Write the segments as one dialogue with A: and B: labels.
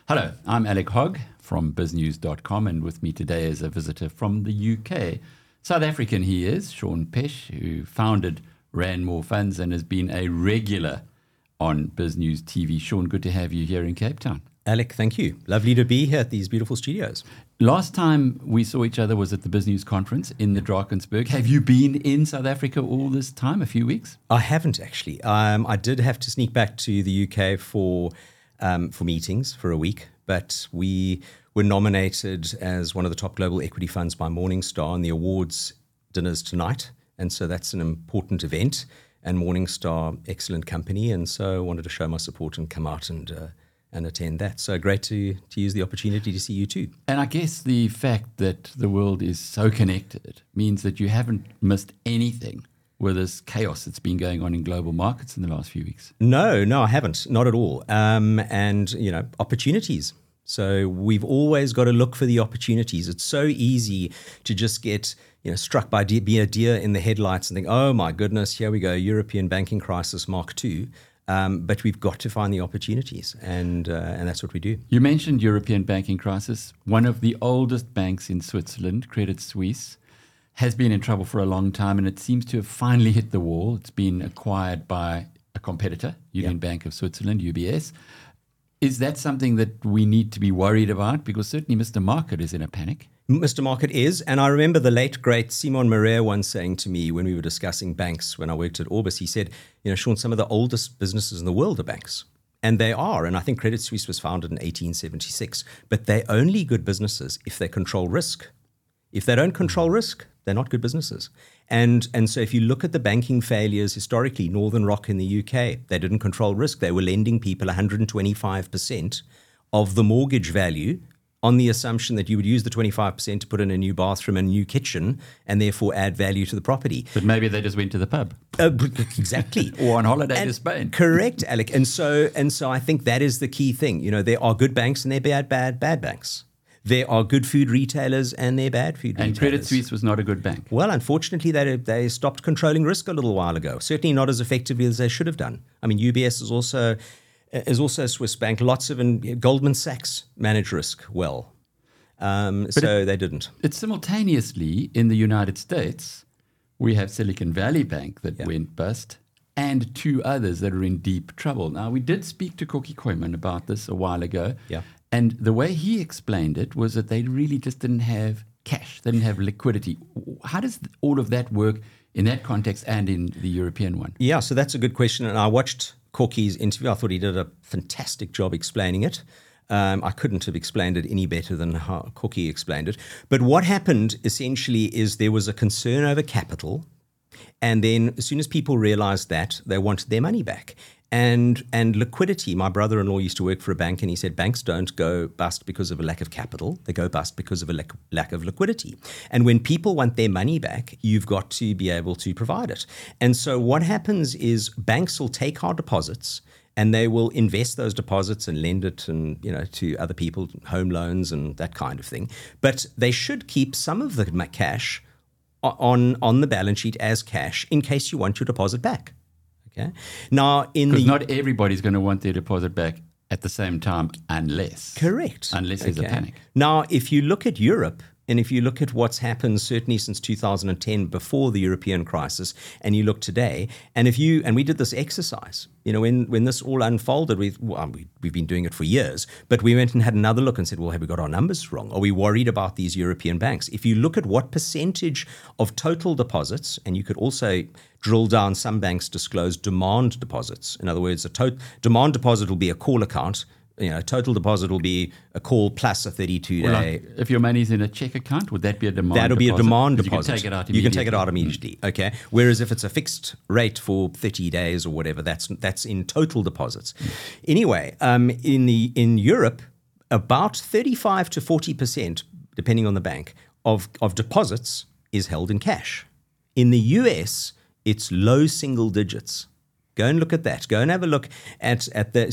A: Hello, I'm Alec Hogg from biznews.com, and with me today is a visitor from the UK. South African he is, Sean Pesh, who founded Randmore Funds and has been a regular on BizNews TV. Sean, good to have you here in Cape Town.
B: Alec, thank you. Lovely to be here at these beautiful studios.
A: Last time we saw each other was at the BizNews conference in the Drakensberg. Have you been in South Africa all this time, a few weeks?
B: I haven't actually. I did have to sneak back to the UK for meetings for a week, but we were nominated as one of the top global equity funds by Morningstar, and the awards dinner's tonight, and so that's an important event. And Morningstar, excellent company, and so I wanted to show my support and come out and attend that. So great to use the opportunity to see you too.
A: And I guess the fact that the world is so connected means that you haven't missed anything with this chaos that's been going on in global markets in the last few weeks.
B: No, I haven't. Not at all. And, opportunities. So we've always got to look for the opportunities. It's so easy to just get struck by be a deer in the headlights and think, oh my goodness, here we go, European banking crisis Mark II. But we've got to find the opportunities, and that's what we do.
A: You mentioned European banking crisis. One of the oldest banks in Switzerland, Credit Suisse, has been in trouble for a long time, and it seems to have finally hit the wall. It's been acquired by a competitor, Union Bank of Switzerland, UBS. Is that something that we need to be worried about? Because certainly Mr. Market is in a panic.
B: Mr. Market is, and I remember the late, great Simon Marais once saying to me when we were discussing banks when I worked at Orbis, he said, Sean, some of the oldest businesses in the world are banks. And they are, and I think Credit Suisse was founded in 1876, but they're only good businesses if they control risk. If they don't control risk, they're not good businesses. And so if you look at the banking failures historically, Northern Rock in the UK, they didn't control risk. They were lending people 125% of the mortgage value on the assumption that you would use the 25% to put in a new bathroom and a new kitchen and therefore add value to the property.
A: But maybe they just went to the pub.
B: Exactly.
A: Or on holiday to Spain.
B: Correct, Alec. And so I think that is the key thing. There are good banks and they're bad banks. There are good food retailers and they're bad food retailers.
A: And Credit Suisse was not a good bank.
B: Well, unfortunately, they stopped controlling risk a little while ago. Certainly not as effectively as they should have done. I mean, UBS is also a Swiss bank. Goldman Sachs manage risk well. They didn't.
A: It's simultaneously in the United States, we have Silicon Valley Bank that went bust and two others that are in deep trouble. Now, we did speak to Corky Koyman about this a while ago.
B: Yeah.
A: And the way he explained it was that they really just didn't have cash. They didn't have liquidity. How does all of that work in that context and in the European one?
B: Yeah, so that's a good question. And I watched Corky's interview. I thought he did a fantastic job explaining it. I couldn't have explained it any better than how Corky explained it. But what happened essentially is there was a concern over capital. And then as soon as people realized that, they wanted their money back. And liquidity, my brother-in-law used to work for a bank, and he said banks don't go bust because of a lack of capital. They go bust because of a lack of liquidity. And when people want their money back, you've got to be able to provide it. And so what happens is banks will take our deposits and they will invest those deposits and lend it and to other people, home loans and that kind of thing. But they should keep some of the cash on the balance sheet as cash in case you want your deposit back. Okay. Now,
A: because not everybody's going to want their deposit back at the same time, unless there's a panic.
B: Now, if you look at Europe, and if you look at what's happened certainly since 2010, before the European crisis, and you look today, and we did this exercise, when this all unfolded, we've been doing it for years, but we went and had another look and said, well, have we got our numbers wrong? Are we worried about these European banks? If you look at what percentage of total deposits, and you could also drill down, some banks disclose demand deposits. In other words, a demand deposit will be a call account. Total deposit will be a call plus a 32-day.
A: Well, like if your money's in a check account, would that be a demand deposit?
B: That'll be a demand deposit.
A: You can take it out immediately.
B: You can take it out immediately, okay? Whereas if it's a fixed rate for 30 days or whatever, that's in total deposits. Anyway, in Europe, about 35 to 40%, depending on the bank, of deposits is held in cash. In the US, it's low single digits. Go and look at that. Go and have a look at 2,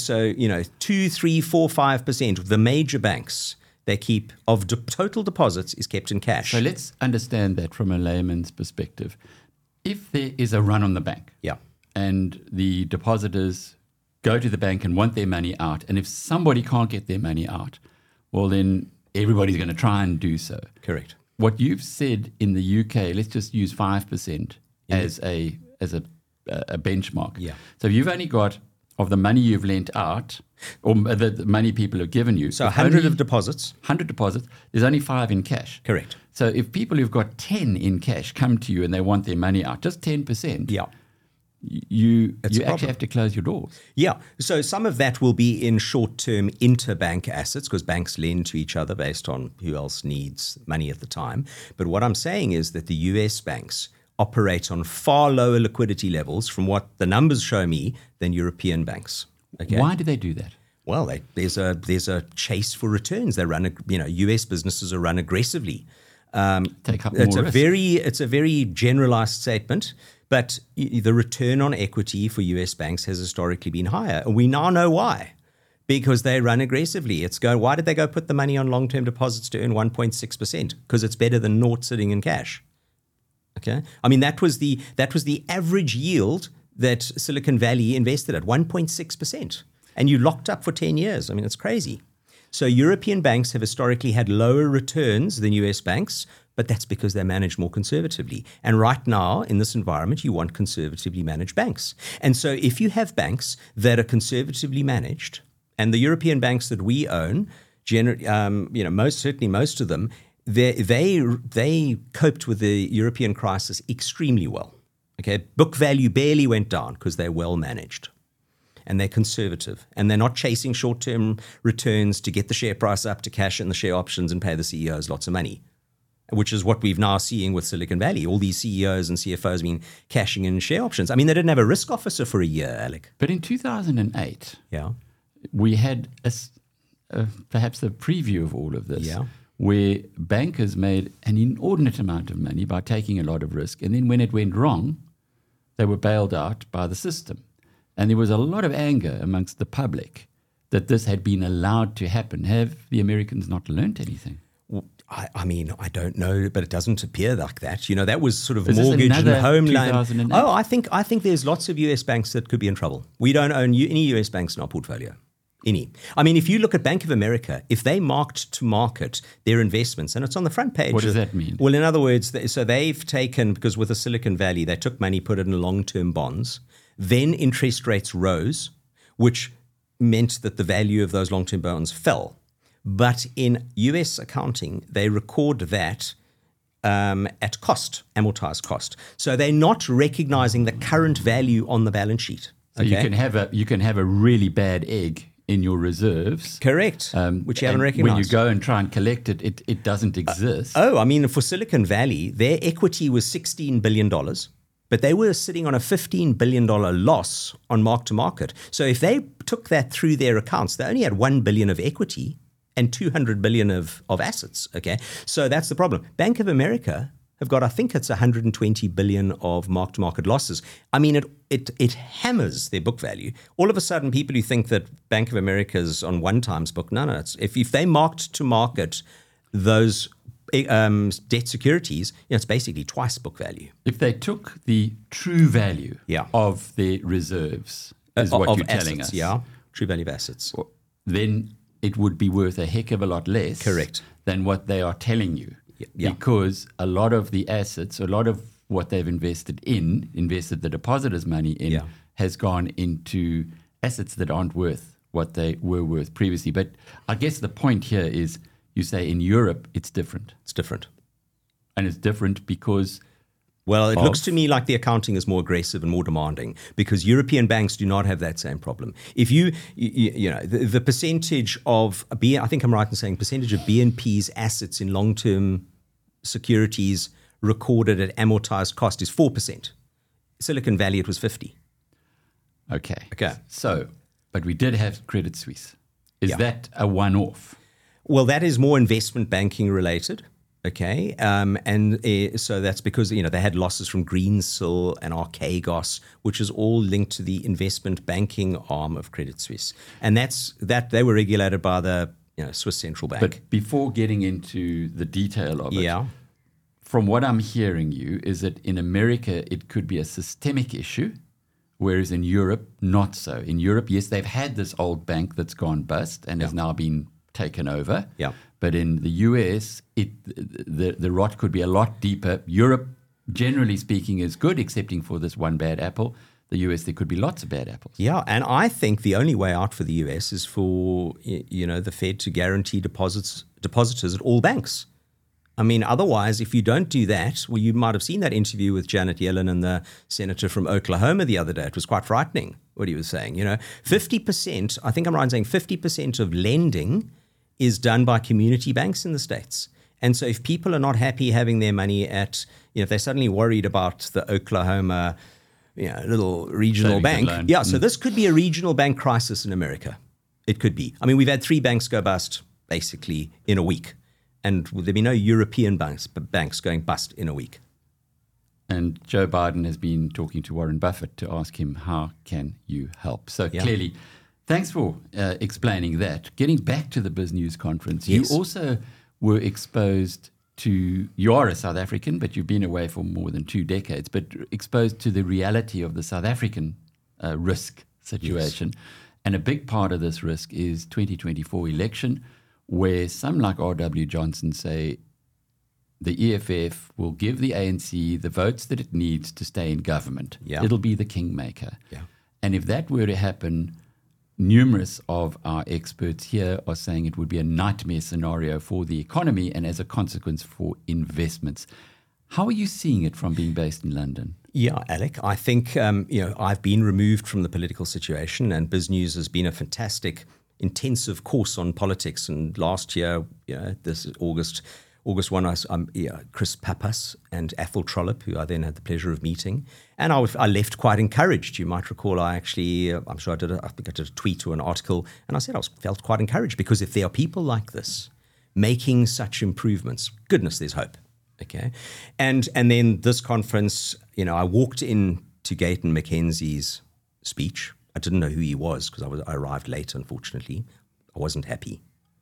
B: 3, 4, 5% of the major banks they keep of total deposits is kept in cash.
A: So let's understand that from a layman's perspective. If there is a run on the bank,
B: yeah,
A: and the depositors go to the bank and want their money out. And if somebody can't get their money out, well, then everybody's going to try and do so.
B: Correct.
A: What you've said in the UK, let's just use 5% as a benchmark.
B: Yeah.
A: So you've only got, of the money you've lent out, or the money people have given you.
B: So 100 of deposits.
A: 100 deposits, there's only 5 in cash.
B: Correct.
A: So if people who've got 10 in cash come to you and they want their money out, just 10%,
B: Yeah.
A: you actually have to close your doors.
B: Yeah. So some of that will be in short-term interbank assets because banks lend to each other based on who else needs money at the time. But what I'm saying is that the US banks operate on far lower liquidity levels from what the numbers show me than European banks. Okay?
A: Why do they do that?
B: Well, there's a chase for returns. They run, US businesses are run aggressively.
A: Take up more risk.
B: It's a very generalized statement, but the return on equity for US banks has historically been higher, and we now know why. Because they run aggressively. Why did they go put the money on long-term deposits to earn 1.6%? Because it's better than naught sitting in cash. Okay, I mean that was the average yield that Silicon Valley invested at, 1.6%, and you locked up for 10 years. I mean, it's crazy. So European banks have historically had lower returns than US banks, but that's because they manage more conservatively. And right now, in this environment, you want conservatively managed banks. And so if you have banks that are conservatively managed, and the European banks that we own, most of them, they coped with the European crisis extremely well. Okay, book value barely went down because they're well managed. And they're conservative, and they're not chasing short-term returns to get the share price up to cash in the share options and pay the CEOs lots of money, which is what we've now seeing with Silicon Valley. All these CEOs and CFOs have been cashing in share options. I mean, they didn't have a risk officer for a year, Alec.
A: But in 2008,
B: Yeah.
A: we had perhaps a preview of all of this,
B: Yeah.
A: where bankers made an inordinate amount of money by taking a lot of risk, and then when it went wrong, they were bailed out by the system. And there was a lot of anger amongst the public that this had been allowed to happen. Have the Americans not learnt anything?
B: I mean, I don't know, but it doesn't appear like that. That was sort of
A: Is this
B: mortgage and
A: another
B: home loan.
A: 2008?
B: Oh, I think there's lots of US banks that could be in trouble. We don't own any US banks in our portfolio. Any. I mean, if you look at Bank of America, if they marked to market their investments, and it's on the front page.
A: What does that mean?
B: Well, in other words, so they've taken, because with the Silicon Valley, they took money, put it in long-term bonds. Then interest rates rose, which meant that the value of those long-term bonds fell. But in US accounting, they record that at cost, amortized cost. So they're not recognizing the current value on the balance sheet.
A: So you can have a really bad egg in your reserves.
B: Correct, which you haven't recognized.
A: When you go and try and collect it, it doesn't exist.
B: I mean, for Silicon Valley, their equity was $16 billion, but they were sitting on a $15 billion loss on mark-to-market. So if they took that through their accounts, they only had $1 billion of equity and $200 billion of assets, okay? So that's the problem. Bank of America have got, I think it's $120 billion of mark-to-market losses. I mean, it hammers their book value. All of a sudden, people who think that Bank of America's on one times book, no, it's, if they marked to market those debt securities, it's basically twice book value.
A: If they took the true value of their reserves, is what you're telling us.
B: Yeah, true value of assets.
A: Then it would be worth a heck of a lot less than what they are telling you.
B: Yeah.
A: Because a lot of the assets, a lot of what they've invested the depositors' money in, has gone into assets that aren't worth what they were worth previously. But I guess the point here is you say in Europe it's different.
B: It's different.
A: And it's different because...
B: Well, it looks to me like the accounting is more aggressive and more demanding because European banks do not have that same problem. If the percentage of, I think I'm right in saying percentage of BNP's assets in long-term securities recorded at amortized cost is 4%. Silicon Valley, it was 50.
A: Okay. So, but we did have Credit Suisse. Is that a one-off?
B: Well, that is more investment banking related. Okay, so that's because they had losses from Greensill and Archegos, which is all linked to the investment banking arm of Credit Suisse, and that they were regulated by the Swiss Central Bank.
A: But before getting into the detail of it, from what I'm hearing you is that in America it could be a systemic issue, whereas in Europe, not so. In Europe, yes, they've had this old bank that's gone bust and has now been taken over.
B: Yeah.
A: But in the US, the rot could be a lot deeper. Europe, generally speaking, is good, excepting for this one bad apple. The US, there could be lots of bad apples.
B: Yeah, and I think the only way out for the US is for the Fed to guarantee depositors at all banks. I mean, otherwise, if you don't do that, well, you might have seen that interview with Janet Yellen and the senator from Oklahoma the other day. It was quite frightening what he was saying. 50%, I think I'm right in saying 50% of lending is done by community banks in the States. And so if people are not happy having their money at, if they're suddenly worried about the Oklahoma, little regional bank. Yeah, so this could be a regional bank crisis in America. It could be. I mean, we've had 3 banks go bust basically in a week. And there'll be no European banks going bust in a week.
A: And Joe Biden has been talking to Warren Buffett to ask him, how can you help? So clearly, thanks for explaining that. Getting back to the BizNews conference,
B: yes.
A: You also were exposed to, you are a South African, but you've been away for more than 2 decades, but exposed to the reality of the South African risk situation. Yes. And a big part of this risk is 2024 election, where some like R.W. Johnson say the EFF will give the ANC the votes that it needs to stay in government.
B: Yeah.
A: It'll be the kingmaker.
B: Yeah.
A: And if that were to happen, numerous of our experts here are saying it would be a nightmare scenario for the economy and as a consequence for investments. How are you seeing it from being based in London?
B: Yeah, Alec, I think, I've been removed from the political situation, and BizNews has been a fantastic intensive course on politics. And last year, this is August 1, Chris Pappas and Athol Trollip, who I then had the pleasure of meeting. And I left quite encouraged. You might recall I did a tweet or an article, and I said I felt quite encouraged, because if there are people like this making such improvements, goodness, there's hope. Okay. And then this conference, I walked in to Gayton McKenzie's speech. I didn't know who he was because I arrived late, unfortunately. I wasn't happy.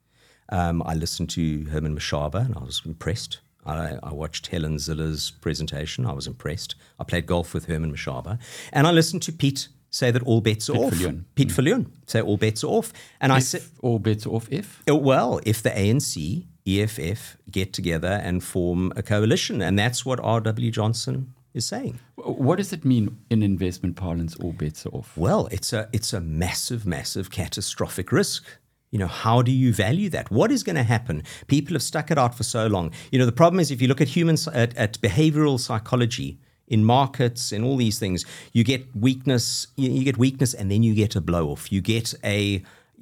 B: I listened to Herman Mashaba and I was impressed. I watched Helen Ziller's presentation. I was impressed. I played golf with Herman Mashaba. And I listened to Pete say that all bets are off. Pete Viljoen say all bets are off. And I said,
A: all bets are off if?
B: Well, if the ANC, EFF get together and form a coalition. And that's what R.W. Johnson is saying.
A: What does it mean in investment parlance, all bets are off?
B: Well, it's a massive, massive catastrophic risk. How do you value that? What is going to happen? People have stuck it out for so long. The problem is if you look at at behavioral psychology in markets and all these things, you get weakness, and then you get a blow off. You get a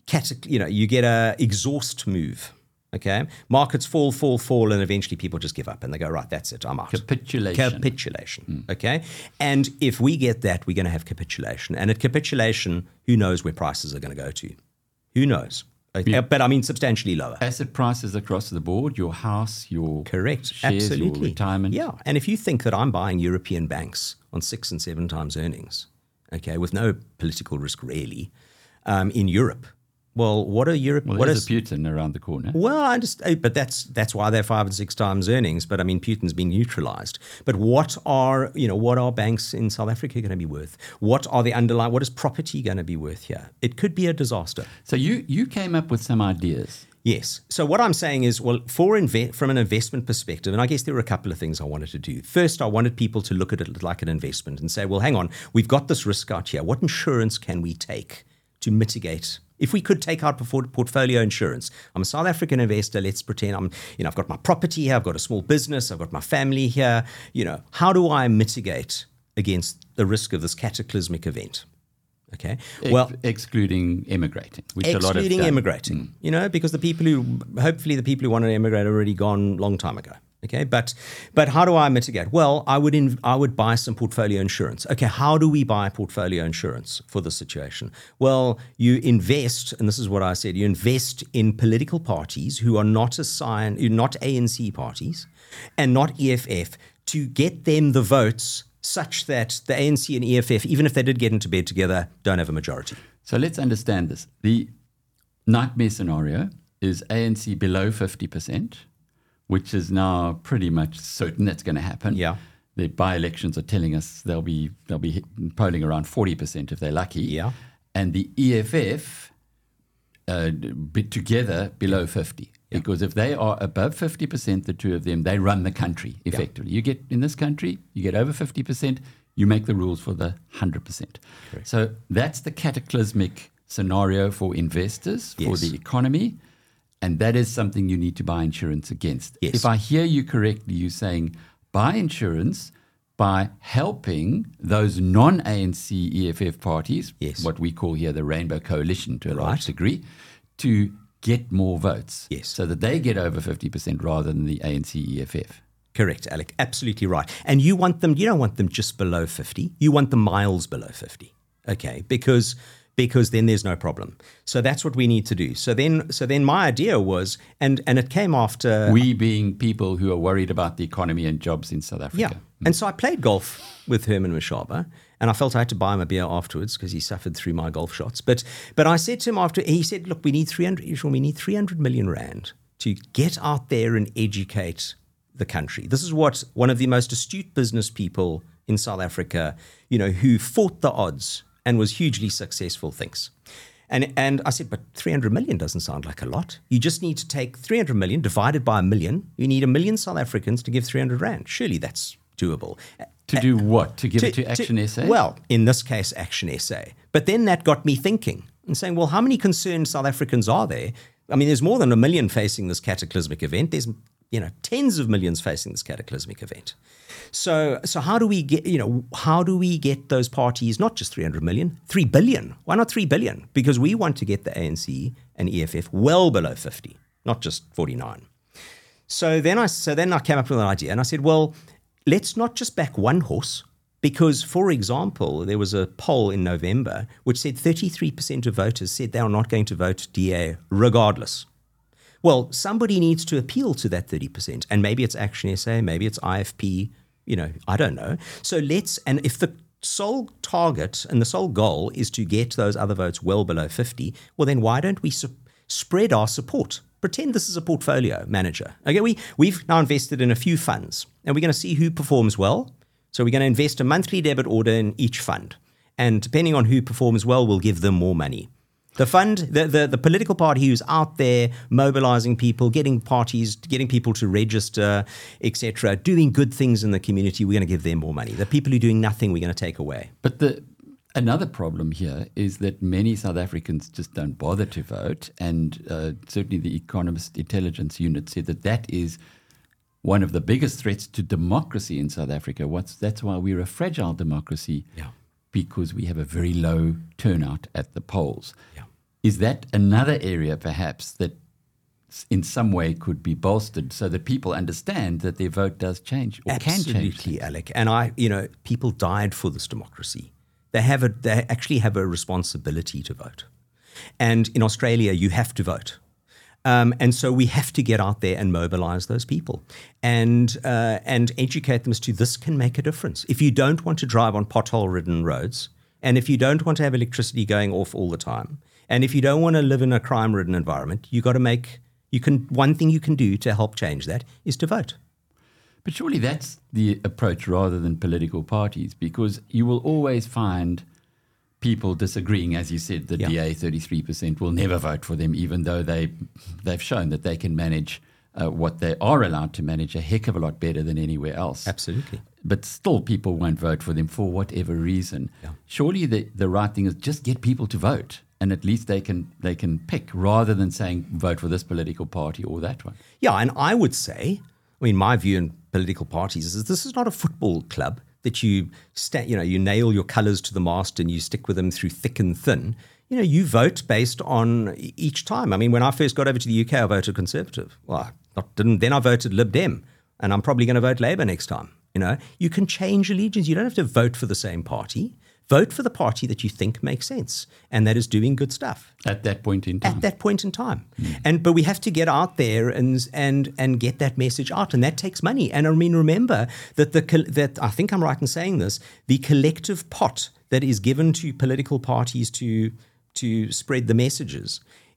B: exhaust move. Okay, markets fall, and eventually people just give up and they go, right, that's it, I'm out. Capitulation. Okay, and if we get that, we're going to have capitulation, and at capitulation, who knows where prices are going to go to? Who knows? Okay, but I mean substantially lower.
A: Asset prices across the board, your house, your
B: correct,
A: shares,
B: absolutely,
A: your retirement.
B: Yeah, and if you think that I'm buying European banks on 6 and 7 times earnings, okay, with no political risk really, in Europe. Well, what are Europe?
A: Well, there's a Putin around the corner.
B: Well, I understand, but that's why they're 5 and 6 times earnings. But I mean, Putin's been neutralized. But what are banks in South Africa going to be worth? What is property going to be worth here? It could be a disaster.
A: So you came up with some ideas.
B: Yes. So what I'm saying is, well, from an investment perspective, and I guess there were a couple of things I wanted to do. First, I wanted people to look at it like an investment and say, well, hang on, we've got this risk out here. What insurance can we take to mitigate? If we could take out portfolio insurance, I'm a South African investor. Let's pretend I've got my property here. I've got a small business. I've got my family here. How do I mitigate against the risk of this cataclysmic event? Okay.
A: Excluding emigrating, which
B: excluding
A: a lot of
B: emigrating, because the people who want to emigrate are already gone long time ago. Okay, but how do I mitigate? Well, I would buy some portfolio insurance. Okay, how do we buy portfolio insurance for this situation? Well, you invest, and this is what I said, you invest in political parties who are not ANC parties and not EFF, to get them the votes such that the ANC and EFF, even if they did get into bed together, don't have a majority.
A: So let's understand this. The nightmare scenario is ANC below 50%, which is now pretty much certain that's going to happen.
B: Yeah.
A: the by-elections are telling us they'll be polling around 40% if they're lucky.
B: Yeah.
A: And the EFF bit together below 50. Yeah. Because if they are above 50%, the two of them, they run the country effectively. Yeah. You get in this country, you get over 50%, you make the rules for the 100%. Correct. So that's the cataclysmic scenario for investors, for the economy. And that is something you need to buy insurance against.
B: Yes.
A: If I hear you correctly, you're saying buy insurance by helping those non-ANC EFF parties, what we call here the Rainbow Coalition to a large degree, to get more votes.
B: Yes.
A: So that they get over 50% rather than the ANC EFF.
B: Correct, Alec. Absolutely right. And you don't want them just below 50. You want them miles below 50. Okay, because then there's no problem. So that's what we need to do. So then my idea was, and it came after...
A: We being people who are worried about the economy and jobs in South Africa.
B: Yeah. And so I played golf with Herman Mashaba, and I felt I had to buy him a beer afterwards because he suffered through my golf shots. But I said to him after, he said, look, we need 300 million rand to get out there and educate the country. This is what one of the most astute business people in South Africa, who fought the odds and was hugely successful, thinks. And I said, but 300 million doesn't sound like a lot. You just need to take 300 million divided by 1 million. You need 1 million South Africans to give 300 rand. Surely that's doable.
A: To do what? To give it to Action SA?
B: Well, in this case, Action SA. But then that got me thinking and saying, well, how many concerned South Africans are there? I mean, there's more than 1 million facing this cataclysmic event. There's tens of millions facing this cataclysmic event. So how do we get those parties, not just 300 million, 3 billion? Why not 3 billion? Because we want to get the ANC and EFF well below 50, not just 49. So then I came up with an idea and I said, well, let's not just back one horse, because, for example, there was a poll in November which said 33% of voters said they are not going to vote DA regardless. Well, somebody needs to appeal to that 30%, and maybe it's Action SA, maybe it's IFP, I don't know. So and if the sole target and the sole goal is to get those other votes well below 50, well, then why don't we spread our support? Pretend this is a portfolio manager. Okay, we've now invested in a few funds, and we're going to see who performs well. So we're going to invest a monthly debit order in each fund, and depending on who performs well, we'll give them more money. The fund, the political party who's out there mobilizing people, getting people to register, etc., doing good things in the community, we're going to give them more money. The people who are doing nothing, we're going to take away.
A: But another problem here is that many South Africans just don't bother to vote, and certainly the Economist Intelligence Unit said that is one of the biggest threats to democracy in South Africa. That's why we're a fragile democracy.
B: Yeah.
A: Because we have a very low turnout at the polls.
B: Yeah.
A: Is that another area perhaps that in some way could be bolstered so that people understand that their vote does change or can change?
B: Absolutely, Alec. And people died for this democracy. They actually have a responsibility to vote. And in Australia, you have to vote. And so we have to get out there and mobilize those people and educate them as to this can make a difference. If you don't want to drive on pothole-ridden roads, and if you don't want to have electricity going off all the time, and if you don't want to live in a crime-ridden environment, one thing you can do to help change that is to vote.
A: But surely that's the approach rather than political parties, because you will always find people disagreeing. As you said, the DA 33% will never vote for them, even though they've shown that they can manage what they are allowed to manage a heck of a lot better than anywhere else.
B: Absolutely.
A: But still people won't vote for them for whatever reason. Yeah. Surely the right thing is just get people to vote, and at least they can pick rather than saying vote for this political party or that one.
B: Yeah, and I would say, my view in political parties is this is not a football club that you nail your colours to the mast and you stick with them through thick and thin. You vote based on each time. When I first got over to the UK, I voted Conservative. Well, then I voted Lib Dem, and I'm probably going to vote Labour next time. You can change allegiance. You don't have to vote for the same party. Vote for the party that you think makes sense and that is doing good stuff.
A: At that point in time.
B: But we have to get out there and get that message out, and that takes money. And remember that I think I'm right in saying this, the collective pot that is given to political parties to spread the messages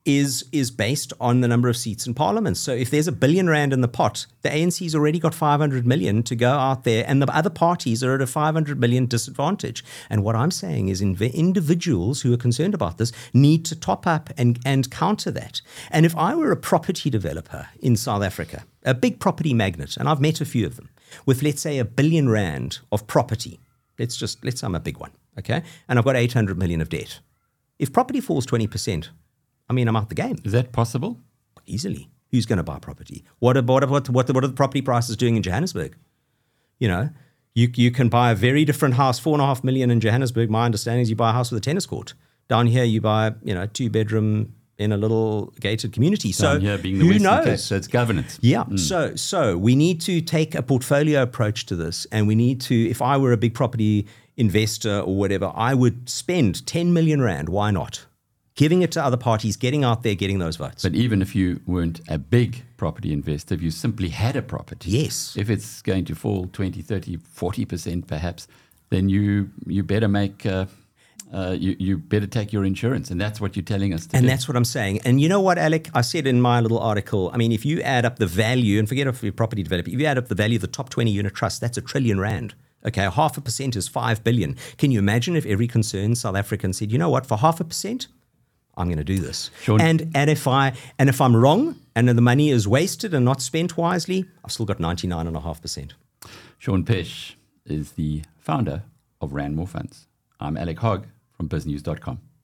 B: is based on the number of seats in Parliament. So if there's R1 billion in the pot, the ANC's already got 500 million to go out there, and the other parties are at a 500 million disadvantage. And what I'm saying is individuals who are concerned about this need to top up and counter that. And if I were a property developer in South Africa, a big property magnate, and I've met a few of them, with let's say R1 billion of property, let's say I'm a big one, okay? And I've got 800 million of debt. If property falls 20%, I mean, I'm out the game.
A: Is that possible?
B: Easily. Who's going to buy property? What are the property prices doing in Johannesburg? You know, you can buy a very different house, 4.5 million in Johannesburg. My understanding is you buy a house with a tennis court. Down here, you buy, you know, a 2-bedroom in a little gated community.
A: Down here being the Western Cape, so it's governance.
B: Yeah. So we need to take a portfolio approach to this, and we need to, if I were a big property investor or whatever, I would spend 10 million rand. Why not? Giving it to other parties, getting out there, getting those votes.
A: But even if you weren't a big property investor, if you simply had a property,
B: yes,
A: if it's going to fall 20, 30, 40% perhaps, then you better make you better take your insurance, and that's what you're telling us to do.
B: And that's what I'm saying. And you know what, Alec? I said in my little article, I mean, if you add up the value, and forget if you're a property developer, if you add up the value of the top 20 unit trusts, that's R1 trillion. Okay, 0.5% is 5 billion. Can you imagine if every concerned South African said, you know what, for 0.5%, I'm going to do this.
A: Sure.
B: And if I'm wrong and the money is wasted and not spent wisely, I've still got 99.5%.
A: Shaun Pesh is the founder of Rand More Funds. I'm Alec Hogg from biznews.com.